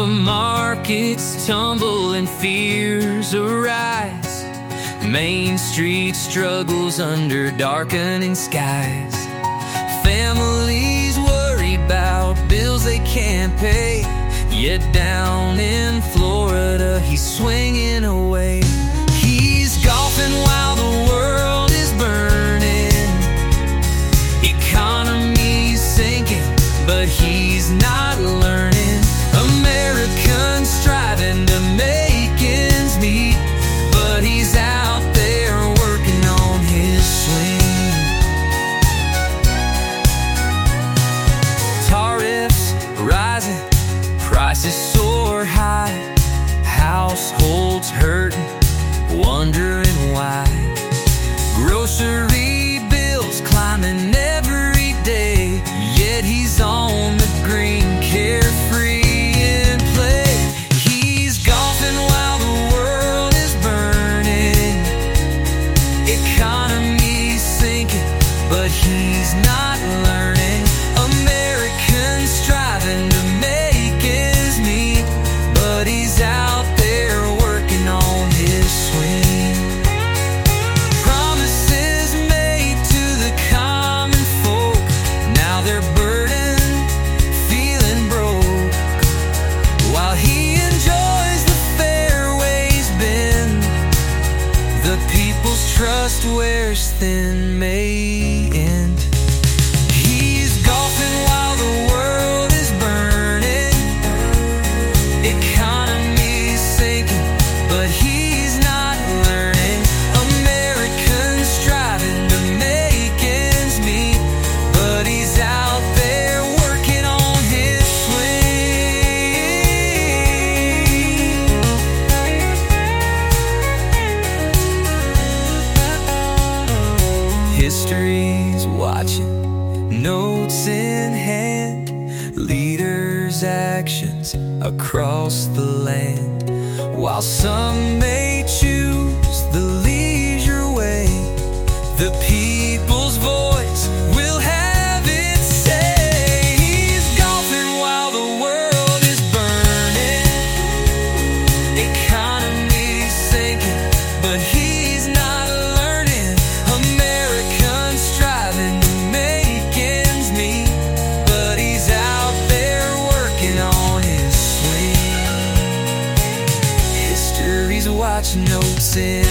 The markets tumble and fears arise. Main Street struggles under darkening skies. Families worry about bills they can't pay, yet down in Florida he's swinging away. He's golfing while the world is burning. Economy's sinking, but he's not learning. Americans striving to make ends meet, but he's out there working on his swing. Tariffs rising, prices soar high. Households hurting, wondering why. Grocery bills climbing every day, yet he's on the green, carefree in play. He's golfing while the world is burning. Economy's sinking, but he's not learning. Americans striving to make ends meet, but he's out there working on his swing. Promises made to the common folk, now they're burdened, feeling broke. While he enjoys the fairways bend, the people's trust wears thin, may end. He's golfing while the world is burning. Economy's sinking, but he's not learning. Americans striving to make ends meet, but he's out there working on his swing. History's watching, notes in hand, leaders' actions across the land. While some may choose the leisure way, the people's voice will have its say. He's golfing while the world is burning. Economy's sinking, but he's not learning. Americans striving to make ends meet, but he's out there working on his swing. History's watching, notes in